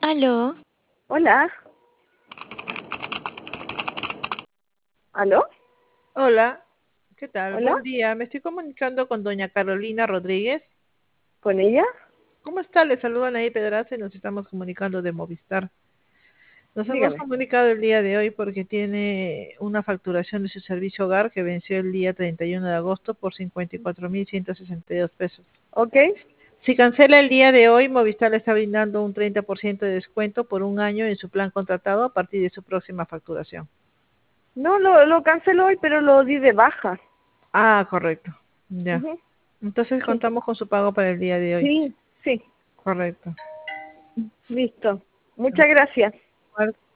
Aló, Hola. ¿Aló? Hola, ¿qué tal? ¿Hola? Buen día. Me estoy comunicando con doña Carolina Rodríguez. ¿Con ella? ¿Cómo está? Le saludan ahí Pedraza y nos estamos comunicando de Movistar. Nos hemos Dígame. comunicado el día de hoy porque tiene una facturación de su servicio hogar que venció el día 31 de agosto por 54.162 pesos. ¿Ok? Si cancela el día de hoy, Movistar le está brindando un 30% de descuento por un año en su plan contratado a partir de su próxima facturación. No, lo canceló hoy, pero lo di de baja. Ah, correcto. Ya. Ujú. Entonces Sí, contamos con su pago para el día de hoy. sí, sí. Correcto. Listo. Muchas gracias.